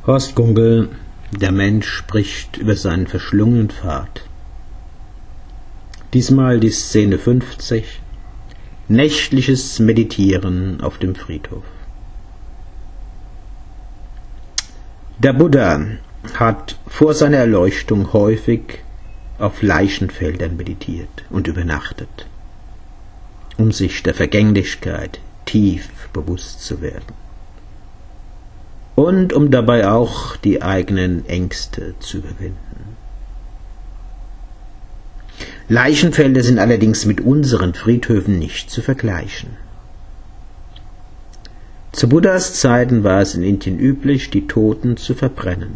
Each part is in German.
Horst Gunkel, der Mensch spricht über seinen verschlungenen Pfad. Diesmal die Szene 50, nächtliches Meditieren auf dem Friedhof. Der Buddha hat vor seiner Erleuchtung häufig auf Leichenfeldern meditiert und übernachtet, um sich der Vergänglichkeit tief bewusst zu werden und um dabei auch die eigenen Ängste zu überwinden. Leichenfelder sind allerdings mit unseren Friedhöfen nicht zu vergleichen. Zu Buddhas Zeiten war es in Indien üblich, die Toten zu verbrennen.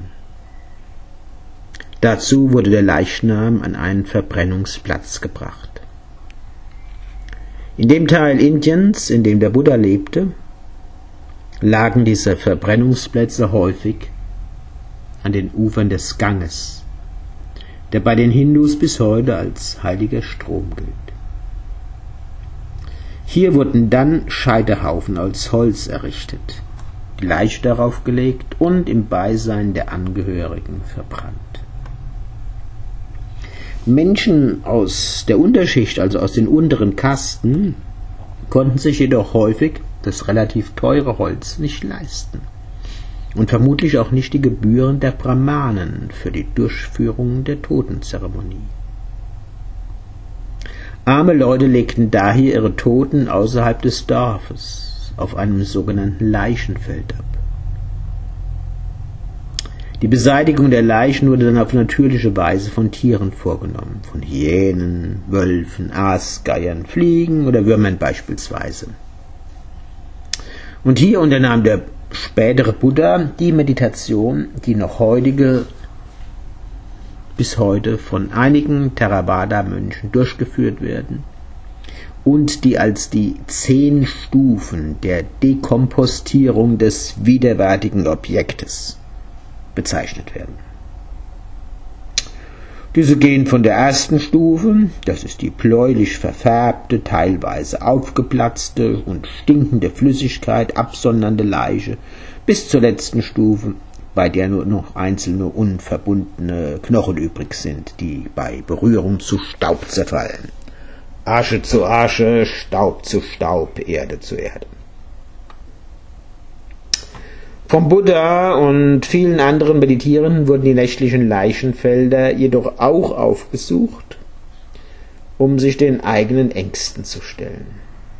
Dazu wurde der Leichnam an einen Verbrennungsplatz gebracht. In dem Teil Indiens, in dem der Buddha lebte, lagen diese Verbrennungsplätze häufig an den Ufern des Ganges, der bei den Hindus bis heute als heiliger Strom gilt. Hier wurden dann Scheiterhaufen aus Holz errichtet, die Leiche darauf gelegt und im Beisein der Angehörigen verbrannt. Menschen aus der Unterschicht, also aus den unteren Kasten, konnten sich jedoch häufig das relativ teure Holz nicht leisten und vermutlich auch nicht die Gebühren der Brahmanen für die Durchführung der Totenzeremonie. Arme Leute legten daher ihre Toten außerhalb des Dorfes auf einem sogenannten Leichenfeld ab. Die Beseitigung der Leichen wurde dann auf natürliche Weise von Tieren vorgenommen, von Hyänen, Wölfen, Aasgeiern, Fliegen oder Würmern beispielsweise. Und hier unternahm der spätere Buddha die Meditation, die noch bis heute von einigen Theravada-Mönchen durchgeführt werden und die als die 10 Stufen der Dekompostierung des widerwärtigen Objektes bezeichnet werden. Diese gehen von der ersten Stufe, das ist die bläulich verfärbte, teilweise aufgeplatzte und stinkende Flüssigkeit absondernde Leiche, bis zur letzten Stufe, bei der nur noch einzelne unverbundene Knochen übrig sind, die bei Berührung zu Staub zerfallen. Asche zu Asche, Staub zu Staub, Erde zu Erde. Vom Buddha und vielen anderen Meditierenden wurden die nächtlichen Leichenfelder jedoch auch aufgesucht, um sich den eigenen Ängsten zu stellen.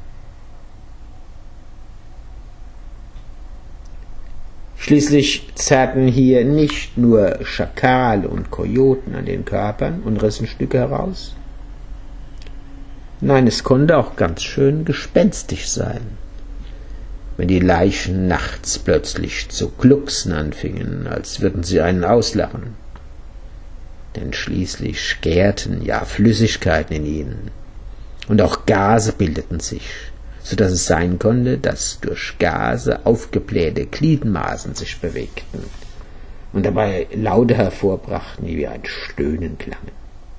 Schließlich zerrten hier nicht nur Schakale und Kojoten an den Körpern und rissen Stücke heraus. Nein, es konnte auch ganz schön gespenstisch sein, wenn die Leichen nachts plötzlich zu glucksen anfingen, als würden sie einen auslachen. Denn schließlich gärten ja Flüssigkeiten in ihnen, und auch Gase bildeten sich, so dass es sein konnte, dass durch Gase aufgeblähte Gliedmaßen sich bewegten und dabei Laute hervorbrachten, die wie ein Stöhnen klangen.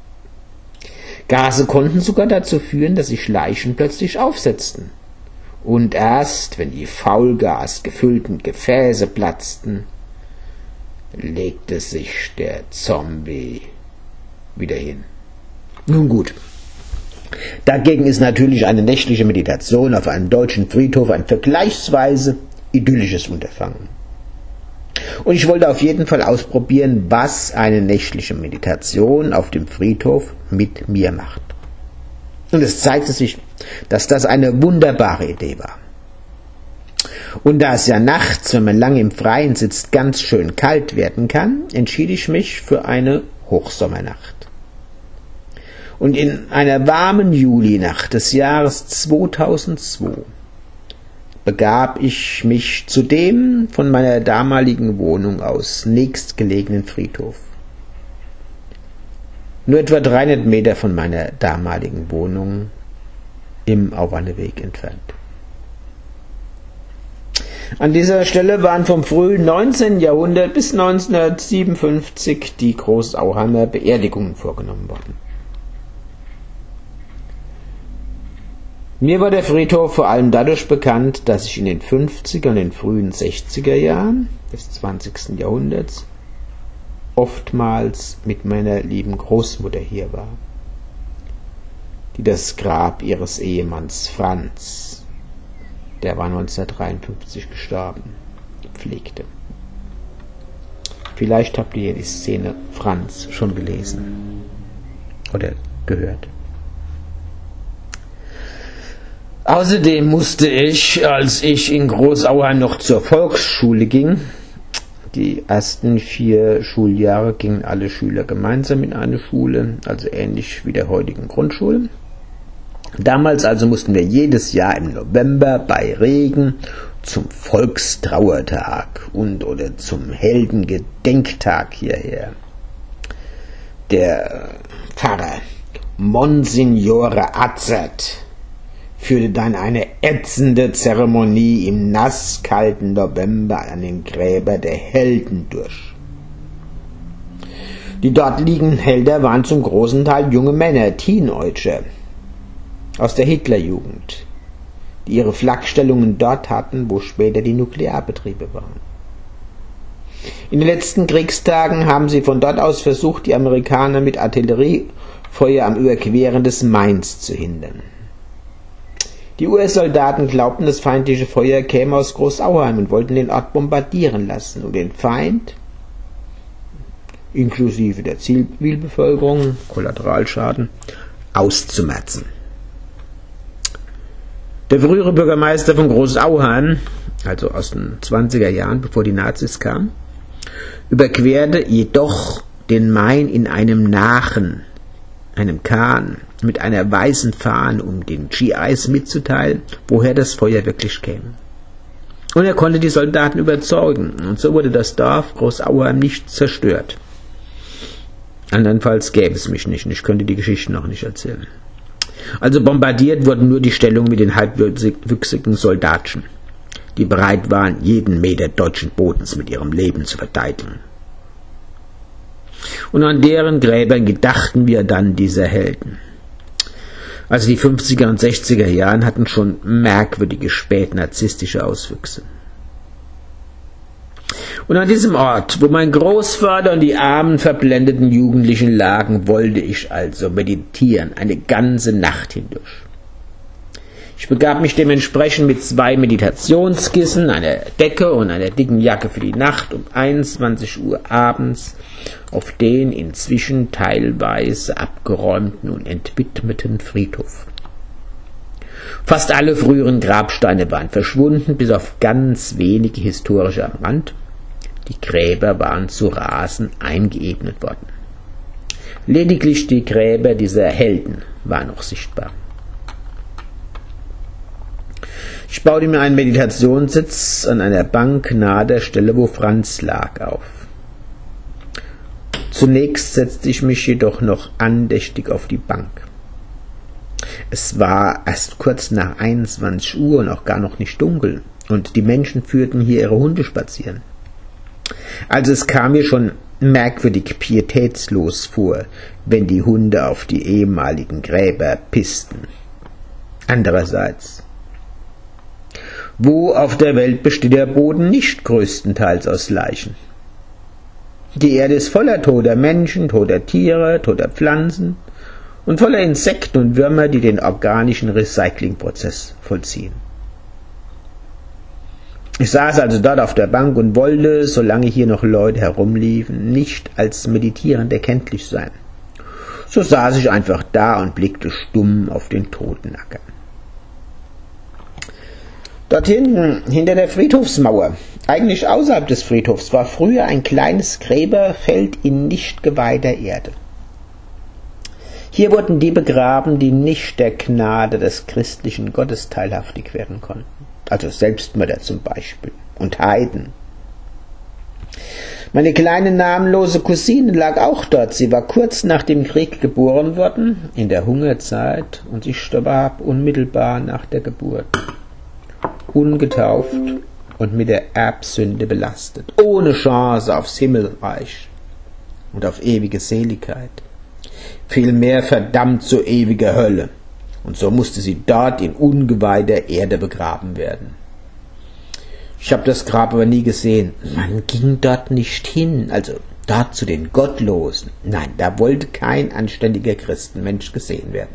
Gase konnten sogar dazu führen, dass sich Leichen plötzlich aufsetzten. Und erst, wenn die faulgasgefüllten Gefäße platzten, legte sich der Zombie wieder hin. Nun gut, dagegen ist natürlich eine nächtliche Meditation auf einem deutschen Friedhof ein vergleichsweise idyllisches Unterfangen. Und ich wollte auf jeden Fall ausprobieren, was eine nächtliche Meditation auf dem Friedhof mit mir macht. Und es zeigte sich, dass das eine wunderbare Idee war. Und da es ja nachts, wenn man lange im Freien sitzt, ganz schön kalt werden kann, entschied ich mich für eine Hochsommernacht. Und in einer warmen Julinacht des Jahres 2002 begab ich mich zu dem von meiner damaligen Wohnung aus nächstgelegenen Friedhof. Nur etwa 300 Meter von meiner damaligen Wohnung im Auwanneweg entfernt. An dieser Stelle waren vom frühen 19. Jahrhundert bis 1957 die Mir war der Friedhof vor allem dadurch bekannt, dass ich in den 50er und den frühen 60er Jahren des 20. Jahrhunderts oftmals mit meiner lieben Großmutter hier war, die das Grab ihres Ehemanns Franz, der war 1953 gestorben, pflegte. Vielleicht habt ihr die Szene Franz schon gelesen oder gehört. Außerdem musste ich, als ich in Großauheim noch zur Volksschule ging, die ersten 4 Schuljahre gingen alle Schüler gemeinsam in eine Schule, also ähnlich wie der heutigen Grundschule. Damals also mussten wir jedes Jahr im November bei Regen zum Volkstrauertag oder zum Heldengedenktag hierher. Der Pfarrer Monsignore Azert führte dann eine ätzende Zeremonie im nasskalten November an den Gräbern der Helden durch. Die dort liegenden Helden waren zum großen Teil junge Männer, Teenager aus der Hitlerjugend, die ihre Flakstellungen dort hatten, wo später die Nuklearbetriebe waren. In den letzten Kriegstagen haben sie von dort aus versucht, die Amerikaner mit Artilleriefeuer am Überqueren des Mains zu hindern. Die US-Soldaten glaubten, das feindliche Feuer käme aus Großauheim und wollten den Ort bombardieren lassen, um den Feind, inklusive der Zivilbevölkerung, Kollateralschaden, auszumerzen. Der frühere Bürgermeister von Großauheim, also aus den 20er Jahren, bevor die Nazis kamen, überquerte jedoch den Main in einem Nachen, einem Kahn, mit einer weißen Fahne, um den GIs mitzuteilen, woher das Feuer wirklich käme. Und er konnte die Soldaten überzeugen, und so wurde das Dorf Großauheim nicht zerstört. Andernfalls gäbe es mich nicht, und ich könnte die Geschichte noch nicht erzählen. Also bombardiert wurden nur die Stellungen mit den halbwüchsigen Soldatchen, die bereit waren, jeden Meter deutschen Bodens mit ihrem Leben zu verteidigen. Und an deren Gräbern gedachten wir dann dieser Helden. Also die 50er und 60er Jahren hatten schon merkwürdige spätnarzistische Auswüchse. Und an diesem Ort, wo mein Großvater und die armen, verblendeten Jugendlichen lagen, wollte ich also meditieren, eine ganze Nacht hindurch. Ich begab mich dementsprechend mit 2 Meditationskissen, einer Decke und einer dicken Jacke für die Nacht um 21 Uhr abends auf den inzwischen teilweise abgeräumten und entwidmeten Friedhof. Fast alle früheren Grabsteine waren verschwunden, bis auf ganz wenige historische am Rand. Die Gräber waren zu Rasen eingeebnet worden. Lediglich die Gräber dieser Helden waren noch sichtbar. Ich baute mir einen Meditationssitz an einer Bank nahe der Stelle, wo Franz lag, auf. Zunächst setzte ich mich jedoch noch andächtig auf die Bank. Es war erst kurz nach 21 Uhr und auch gar noch nicht dunkel, und die Menschen führten hier ihre Hunde spazieren. Also es kam mir schon merkwürdig pietätslos vor, wenn die Hunde auf die ehemaligen Gräber pissten. Andererseits, wo auf der Welt besteht der Boden nicht größtenteils aus Leichen? Die Erde ist voller toter Menschen, toter Tiere, toter Pflanzen und voller Insekten und Würmer, die den organischen Recyclingprozess vollziehen. Ich saß also dort auf der Bank und wollte, solange hier noch Leute herumliefen, nicht als Meditierender kenntlich sein. So saß ich einfach da und blickte stumm auf den Totenacker. Dort hinten, hinter der Friedhofsmauer, eigentlich außerhalb des Friedhofs, war früher ein kleines Gräberfeld in nicht geweihter Erde. Hier wurden die begraben, die nicht der Gnade des christlichen Gottes teilhaftig werden konnten. Also Selbstmörder zum Beispiel und Heiden. Meine kleine namenlose Cousine lag auch dort. Sie war kurz nach dem Krieg geboren worden, in der Hungerzeit, und sie starb unmittelbar nach der Geburt. Ungetauft und mit der Erbsünde belastet, ohne Chance aufs Himmelreich und auf ewige Seligkeit, vielmehr verdammt zur ewiger Hölle, Und so musste sie dort in ungeweihter Erde begraben werden. Ich habe das Grab aber nie gesehen. Man ging dort nicht hin, also dort zu den Gottlosen. Nein, da wollte kein anständiger Christenmensch gesehen werden.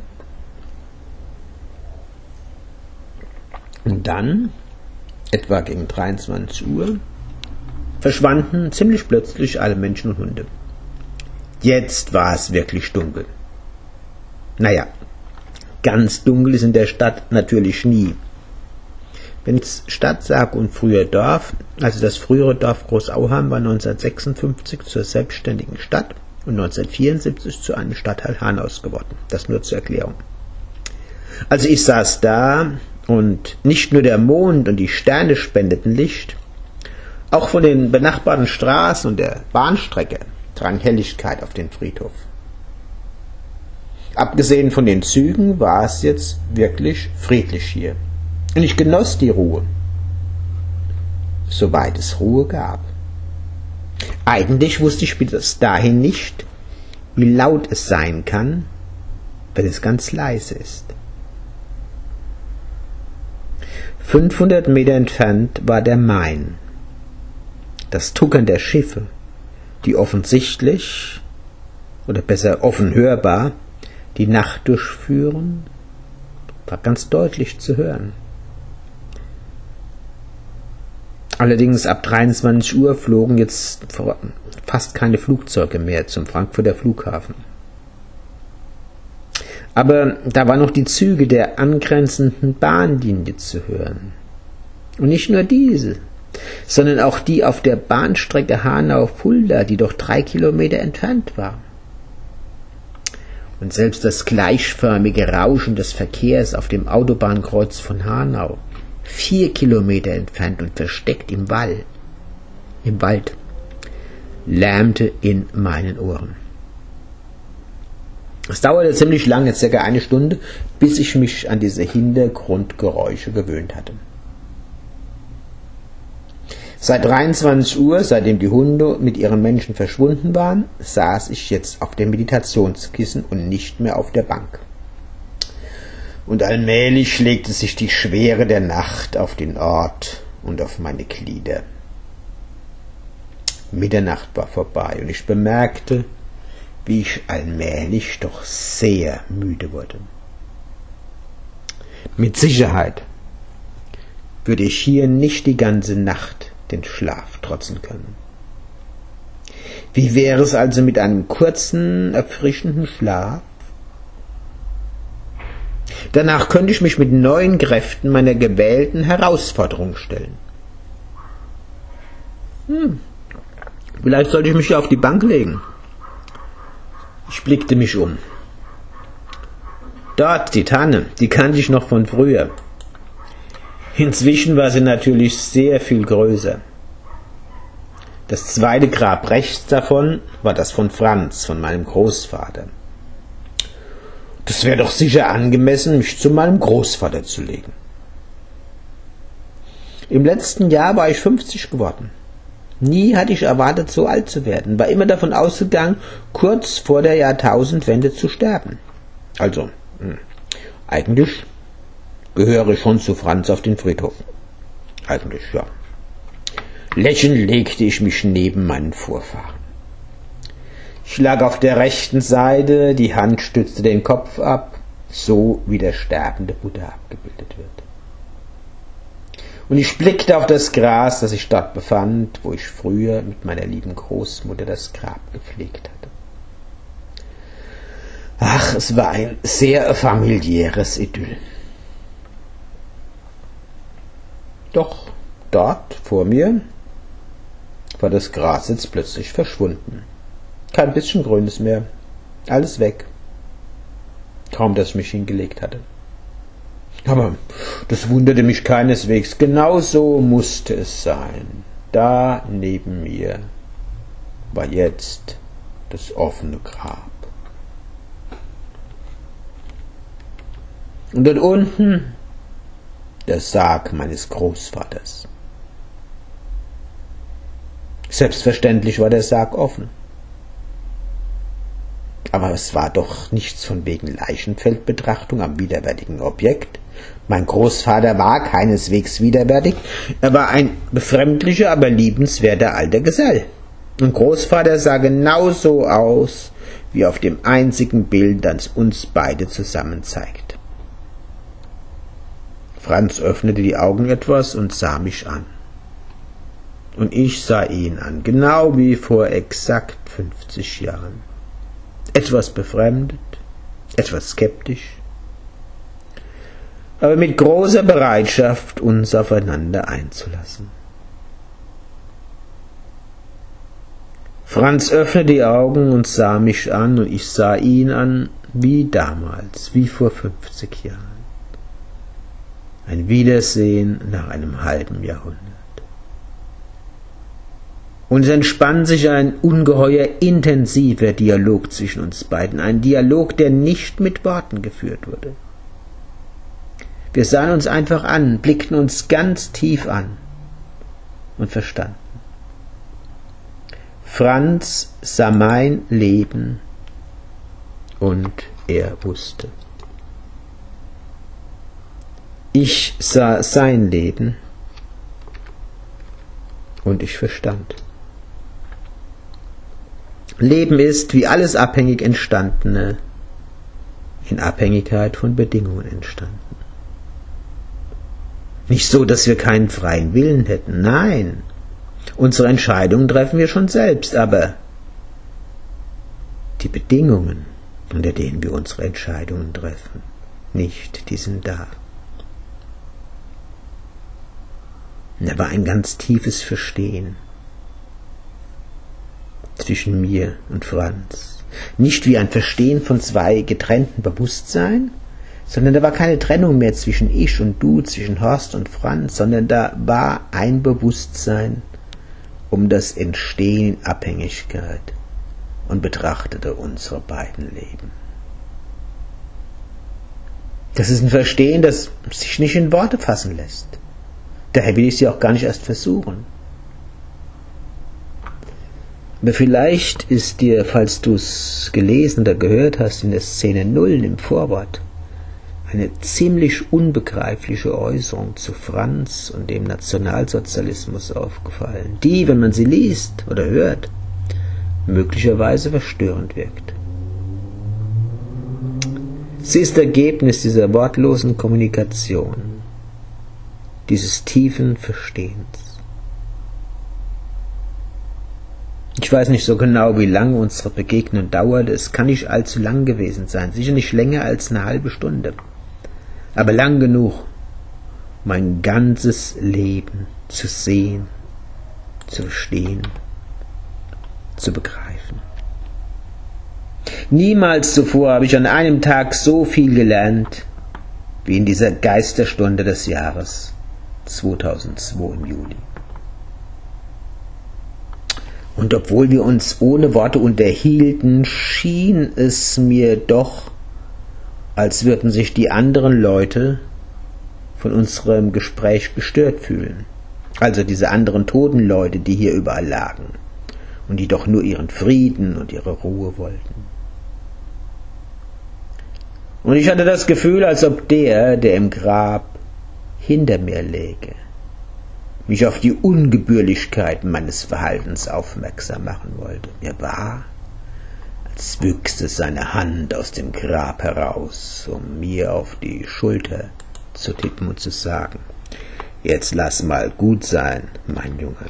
Und dann, etwa gegen 23 Uhr, verschwanden ziemlich plötzlich alle Menschen und Hunde. Jetzt war es wirklich dunkel. Naja, ganz dunkel ist in der Stadt natürlich nie. Wenn's Stadt sag und früher Dorf, also das frühere Dorf Großauheim war 1956 zur selbstständigen Stadt und 1974 zu einem Stadtteil Hanaus geworden. Das nur zur Erklärung. Also ich saß da und nicht nur der Mond und die Sterne spendeten Licht, auch von den benachbarten Straßen und der Bahnstrecke drang Helligkeit auf den Friedhof. Abgesehen von den Zügen war es jetzt wirklich friedlich hier. Und ich genoss die Ruhe, soweit es Ruhe gab. Eigentlich wusste ich bis dahin nicht, wie laut es sein kann, wenn es ganz leise ist. 500 Meter entfernt war der Main. Das Tuckern der Schiffe, die offensichtlich, oder besser offen hörbar, die Nacht durchführen, war ganz deutlich zu hören. Allerdings ab 23 Uhr flogen jetzt fast keine Flugzeuge mehr zum Frankfurter Flughafen. Aber da waren noch die Züge der angrenzenden Bahnlinie zu hören. Und nicht nur diese, sondern auch die auf der Bahnstrecke Hanau-Fulda, die doch 3 Kilometer entfernt war. Und selbst das gleichförmige Rauschen des Verkehrs auf dem Autobahnkreuz von Hanau, 4 Kilometer entfernt und versteckt im Wald, lärmte in meinen Ohren. Es dauerte ziemlich lange, circa 1 Stunde, bis ich mich an diese Hintergrundgeräusche gewöhnt hatte. Seit 23 Uhr, seitdem die Hunde mit ihren Menschen verschwunden waren, saß ich jetzt auf dem Meditationskissen und nicht mehr auf der Bank. Und allmählich legte sich die Schwere der Nacht auf den Ort und auf meine Glieder. Mitternacht war vorbei und ich bemerkte, wie ich allmählich doch sehr müde wurde. Mit Sicherheit würde ich hier nicht die ganze Nacht den Schlaf trotzen können. Wie wäre es also mit einem kurzen, erfrischenden Schlaf? Danach könnte ich mich mit neuen Kräften meiner gewählten Herausforderung stellen. Vielleicht sollte ich mich hier auf die Bank legen. Ich blickte mich um. Dort, die Tanne, die kannte ich noch von früher. Inzwischen war sie natürlich sehr viel größer. Das zweite Grab rechts davon war das von Franz, von meinem Großvater. Das wäre doch sicher angemessen, mich zu meinem Großvater zu legen. Im letzten Jahr war ich 50 geworden. Nie hatte ich erwartet, so alt zu werden, war immer davon ausgegangen, kurz vor der Jahrtausendwende zu sterben. Also, eigentlich gehöre ich schon zu Franz auf den Friedhof. Eigentlich, ja. Lächelnd legte ich mich neben meinen Vorfahren. Ich lag auf der rechten Seite, die Hand stützte den Kopf ab, so wie der sterbende Buddha abgebildet wird. Und ich blickte auf das Gras, das sich dort befand, wo ich früher mit meiner lieben Großmutter das Grab gepflegt hatte. Ach, es war ein sehr familiäres Idyll. Doch dort vor mir war das Gras jetzt plötzlich verschwunden. Kein bisschen Grünes mehr. Alles weg. Kaum, dass ich mich hingelegt hatte. Aber das wunderte mich keineswegs. Genau so musste es sein. Da neben mir war jetzt das offene Grab. Und dort unten der Sarg meines Großvaters. Selbstverständlich war der Sarg offen. Aber es war doch nichts von wegen Leichenfeldbetrachtung am widerwärtigen Objekt. Mein Großvater war keineswegs widerwärtig, er war ein befremdlicher, aber liebenswerter alter Gesell. Und Großvater sah genauso aus, wie auf dem einzigen Bild, das uns beide zusammen zeigt. Franz öffnete die Augen etwas und sah mich an. Und ich sah ihn an, genau wie vor exakt 50 Jahren. Etwas befremdet, etwas skeptisch, aber mit großer Bereitschaft, uns aufeinander einzulassen. Franz öffnete die Augen und sah mich an, und ich sah ihn an, wie damals, wie vor 50 Jahren. Ein Wiedersehen nach einem halben Jahrhundert. Und es entspann sich ein ungeheuer intensiver Dialog zwischen uns beiden, ein Dialog, der nicht mit Worten geführt wurde. Wir sahen uns einfach an, blickten uns ganz tief an und verstanden. Franz sah mein Leben und er wusste. Ich sah sein Leben und ich verstand. Leben ist, wie alles abhängig Entstandene, in Abhängigkeit von Bedingungen entstanden. Nicht so, dass wir keinen freien Willen hätten, nein. Unsere Entscheidungen treffen wir schon selbst, aber die Bedingungen, unter denen wir unsere Entscheidungen treffen, nicht, die sind da. Und da war ein ganz tiefes Verstehen zwischen mir und Franz. Nicht wie ein Verstehen von zwei getrennten Bewusstseinen, sondern da war keine Trennung mehr zwischen ich und du, zwischen Horst und Franz, sondern da war ein Bewusstsein um das Entstehen in Abhängigkeit und betrachtete unsere beiden Leben. Das ist ein Verstehen, das sich nicht in Worte fassen lässt. Daher will ich sie auch gar nicht erst versuchen. Aber vielleicht ist dir, falls du es gelesen oder gehört hast, in der Szene 0 im Vorwort, eine ziemlich unbegreifliche Äußerung zu Franz und dem Nationalsozialismus aufgefallen, die, wenn man sie liest oder hört, möglicherweise verstörend wirkt. Sie ist Ergebnis dieser wortlosen Kommunikation, dieses tiefen Verstehens. Ich weiß nicht so genau, wie lange unsere Begegnung dauerte. Es kann nicht allzu lang gewesen sein, sicher nicht länger als eine halbe Stunde. Aber lang genug, mein ganzes Leben zu sehen, zu verstehen, zu begreifen. Niemals zuvor habe ich an einem Tag so viel gelernt, wie in dieser Geisterstunde des Jahres 2002 im Juli. Und obwohl wir uns ohne Worte unterhielten, schien es mir doch, als würden sich die anderen Leute von unserem Gespräch gestört fühlen. Also diese anderen toten Leute, die hier überall lagen und die doch nur ihren Frieden und ihre Ruhe wollten. Und ich hatte das Gefühl, als ob der im Grab hinter mir läge, mich auf die Ungebührlichkeiten meines Verhaltens aufmerksam machen wollte. Mir war, als wüchse seine Hand aus dem Grab heraus, um mir auf die Schulter zu tippen und zu sagen: Jetzt lass mal gut sein, mein Junge.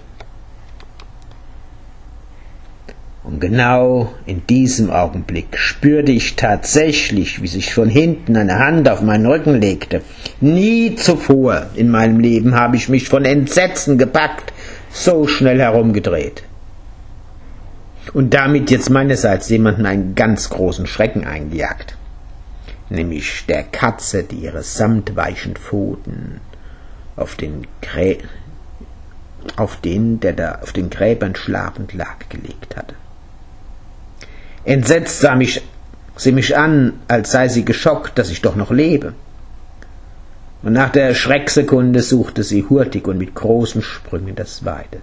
Und genau in diesem Augenblick spürte ich tatsächlich, wie sich von hinten eine Hand auf meinen Rücken legte. Nie zuvor in meinem Leben habe ich mich von Entsetzen gepackt, so schnell herumgedreht. Und damit jetzt meinerseits jemanden einen ganz großen Schrecken eingejagt. Nämlich der Katze, die ihre samtweichen Pfoten auf den Gräbern schlafend lag, gelegt hatte. Entsetzt sah sie mich an, als sei sie geschockt, dass ich doch noch lebe. Und nach der Schrecksekunde suchte sie hurtig und mit großen Sprüngen das Weite.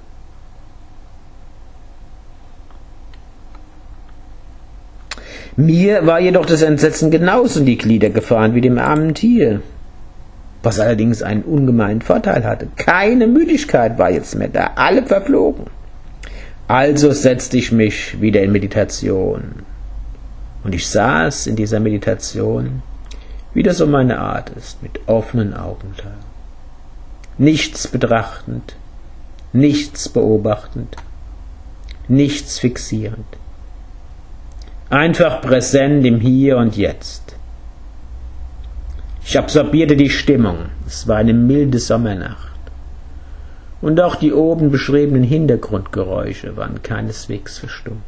Mir war jedoch das Entsetzen genauso in die Glieder gefahren wie dem armen Tier, was allerdings einen ungemeinen Vorteil hatte. Keine Müdigkeit war jetzt mehr da, alle verflogen. Also setzte ich mich wieder in Meditation. Und ich saß in dieser Meditation, wie das so meine Art ist, mit offenen Augen da. Nichts betrachtend, nichts beobachtend, nichts fixierend. Einfach präsent im Hier und Jetzt. Ich absorbierte die Stimmung. Es war eine milde Sommernacht. Und auch die oben beschriebenen Hintergrundgeräusche waren keineswegs verstummt.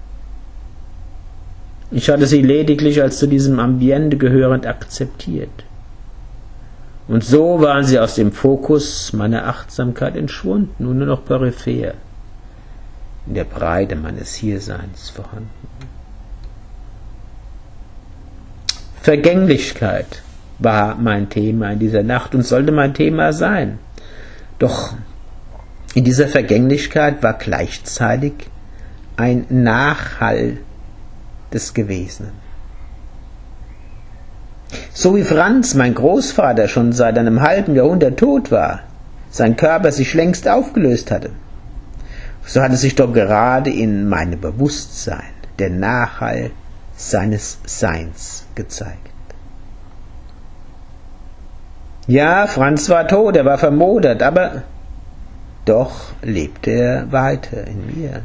Ich hatte sie lediglich als zu diesem Ambiente gehörend akzeptiert. Und so waren sie aus dem Fokus meiner Achtsamkeit entschwunden und nur noch peripher in der Breite meines Hierseins vorhanden. Vergänglichkeit war mein Thema in dieser Nacht und sollte mein Thema sein. Doch in dieser Vergänglichkeit war gleichzeitig ein Nachhall des Gewesenen. So wie Franz, mein Großvater, schon seit einem halben Jahrhundert tot war, sein Körper sich längst aufgelöst hatte, so hatte sich doch gerade in meinem Bewusstsein der Nachhall seines Seins gezeigt. Ja, Franz war tot, er war vermodert, aber doch lebte er weiter in mir.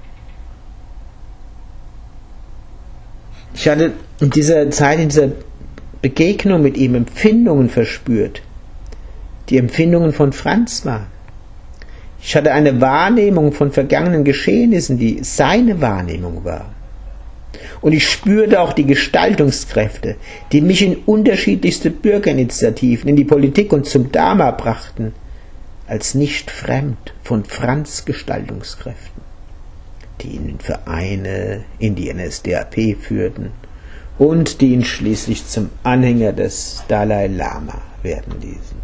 Ich hatte in dieser Zeit, in dieser Begegnung mit ihm Empfindungen verspürt, die Empfindungen von Franz waren. Ich hatte eine Wahrnehmung von vergangenen Geschehnissen, die seine Wahrnehmung war. Und ich spürte auch die Gestaltungskräfte, die mich in unterschiedlichste Bürgerinitiativen, in die Politik und zum Dharma brachten, als nicht fremd von Franz Gestaltungskräften, die ihn in Vereine, in die NSDAP führten und die ihn schließlich zum Anhänger des Dalai Lama werden ließen.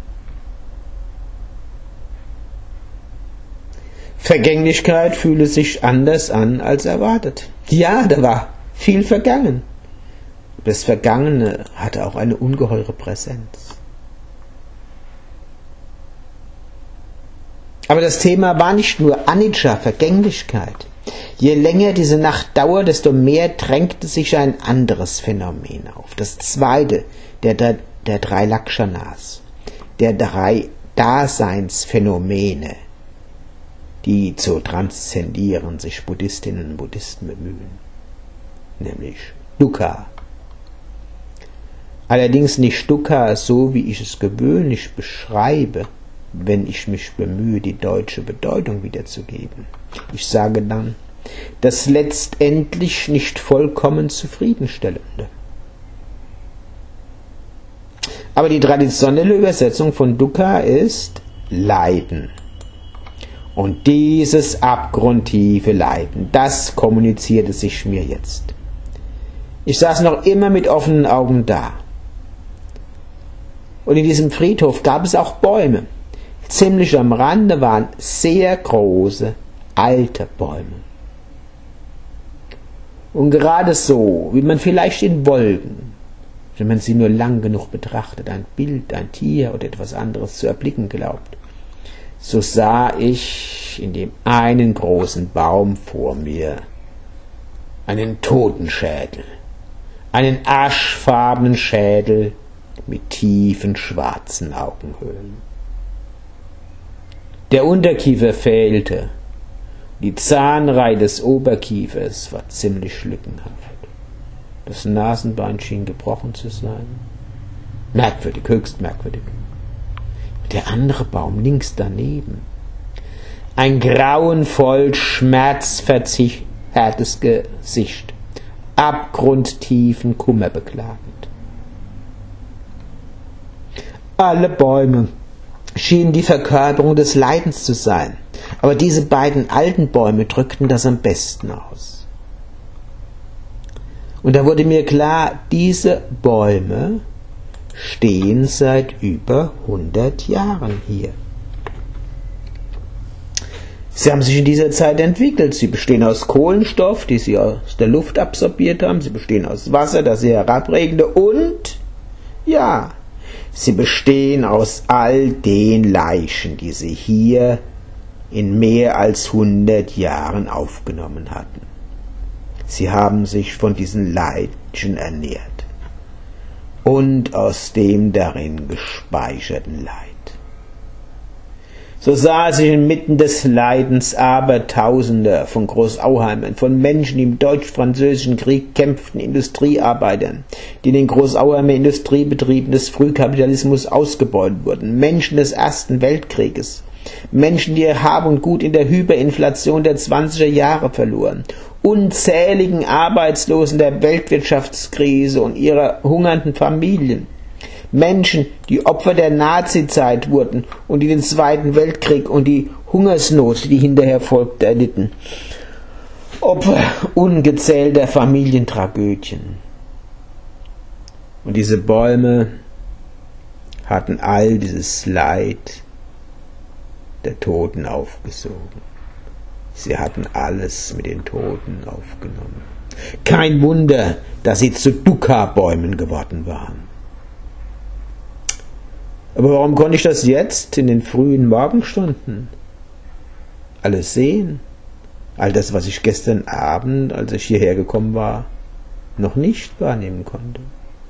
Vergänglichkeit fühle sich anders an als erwartet. Ja, da war viel vergangen. Das Vergangene hatte auch eine ungeheure Präsenz. Aber das Thema war nicht nur Anicca, Vergänglichkeit. Je länger diese Nacht dauerte, desto mehr drängte sich ein anderes Phänomen auf. Das zweite der drei Lakshanas, der drei Daseinsphänomene, die zu transzendieren sich Buddhistinnen und Buddhisten bemühen, nämlich Dukkha. Allerdings nicht Dukkha, so wie ich es gewöhnlich beschreibe, wenn ich mich bemühe, die deutsche Bedeutung wiederzugeben. Ich sage dann, das letztendlich nicht vollkommen zufriedenstellende. Aber die traditionelle Übersetzung von Dukkha ist Leiden. Und dieses abgrundtiefe Leiden, das kommunizierte sich mir jetzt. Ich saß noch immer mit offenen Augen da. Und in diesem Friedhof gab es auch Bäume. Ziemlich am Rande waren sehr große, alte Bäume. Und gerade so, wie man vielleicht in Wolken, wenn man sie nur lang genug betrachtet, ein Bild, ein Tier oder etwas anderes zu erblicken glaubt, so sah ich in dem einen großen Baum vor mir einen Totenschädel, einen aschfarbenen Schädel mit tiefen schwarzen Augenhöhlen. Der Unterkiefer fehlte, die Zahnreihe des Oberkiefers war ziemlich lückenhaft. Das Nasenbein schien gebrochen zu sein. Merkwürdig, höchst merkwürdig. Der andere Baum links daneben. Ein grauenvoll schmerzverzerrtes Gesicht, abgrundtiefen Kummer beklagend. Alle Bäume schienen die Verkörperung des Leidens zu sein, aber diese beiden alten Bäume drückten das am besten aus. Und da wurde mir klar, diese Bäume stehen seit über 100 Jahren hier. Sie haben sich in dieser Zeit entwickelt. Sie bestehen aus Kohlenstoff, die Sie aus der Luft absorbiert haben. Sie bestehen aus Wasser, das Sie herabregnete. Und, ja, sie bestehen aus all den Leichen, die Sie hier in mehr als 100 Jahren aufgenommen hatten. Sie haben sich von diesen Leichen ernährt und aus dem darin gespeicherten Leid. So sah sich inmitten des Leidens Abertausender von Großauheimern, von Menschen, die im Deutsch-Französischen Krieg kämpften, Industriearbeitern, die in den Großauheimer Industriebetrieben des Frühkapitalismus ausgebeutet wurden, Menschen des Ersten Weltkrieges, Menschen, die ihr Hab und Gut in der Hyperinflation der 20er Jahre verloren, unzähligen Arbeitslosen der Weltwirtschaftskrise und ihrer hungernden Familien, Menschen, die Opfer der Nazizeit wurden und die den Zweiten Weltkrieg und die Hungersnot, die hinterher folgte, erlitten. Opfer ungezählter Familientragödien. Und diese Bäume hatten all dieses Leid der Toten aufgesogen. Sie hatten alles mit den Toten aufgenommen. Kein Wunder, dass sie zu Dukkha-Bäumen geworden waren. Aber warum konnte ich das jetzt in den frühen Morgenstunden alles sehen? All das, was ich gestern Abend, als ich hierher gekommen war, noch nicht wahrnehmen konnte.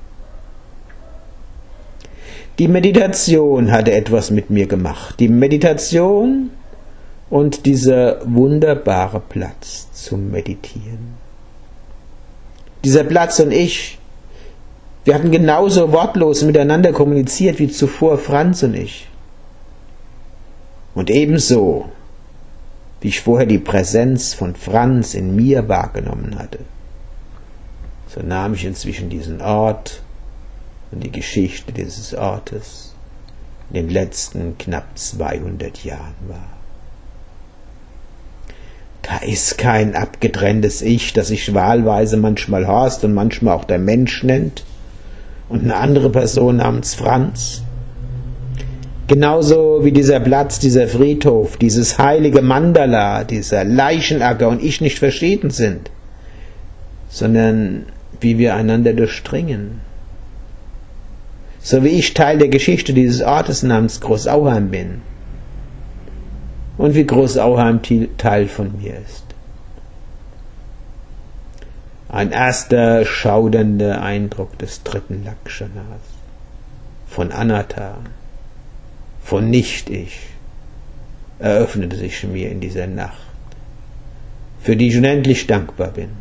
Die Meditation hatte etwas mit mir gemacht. Die Meditation und dieser wunderbare Platz zum Meditieren. Dieser Platz und ich, wir hatten genauso wortlos miteinander kommuniziert wie zuvor Franz und ich. Und ebenso, wie ich vorher die Präsenz von Franz in mir wahrgenommen hatte, so nahm ich inzwischen diesen Ort und die Geschichte dieses Ortes in den letzten knapp 200 Jahren wahr. Da ist kein abgetrenntes Ich, das sich wahlweise manchmal Horst und manchmal auch der Mensch nennt, und eine andere Person namens Franz. Genauso wie dieser Platz, dieser Friedhof, dieses heilige Mandala, dieser Leichenacker und ich nicht verschieden sind, sondern wie wir einander durchdringen. So wie ich Teil der Geschichte dieses Ortes namens Großauheim bin und wie Großauheim Teil von mir ist. Ein erster schaudernder Eindruck des dritten Lakshanas, von Anatta, von Nicht-Ich, eröffnete sich mir in dieser Nacht, für die ich unendlich dankbar bin.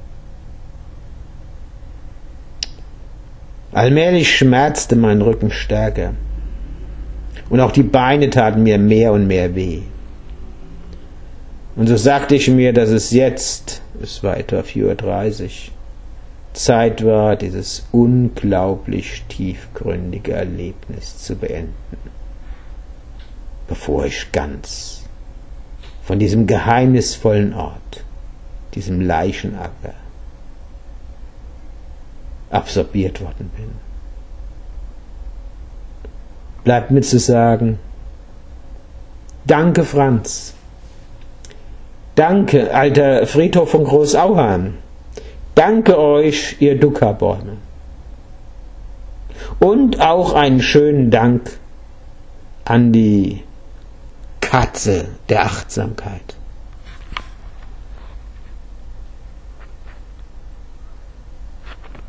Allmählich schmerzte mein Rücken stärker und auch die Beine taten mir mehr und mehr weh. Und so sagte ich mir, dass es jetzt, es war etwa 4:30 Uhr, Zeit war, dieses unglaublich tiefgründige Erlebnis zu beenden, bevor ich ganz von diesem geheimnisvollen Ort, diesem Leichenacker, absorbiert worden bin. Bleibt mir zu sagen, danke Franz, danke alter Friedhof von Großauheim, danke euch, ihr Dukkha-Bäume. Und auch einen schönen Dank an die Katze der Achtsamkeit.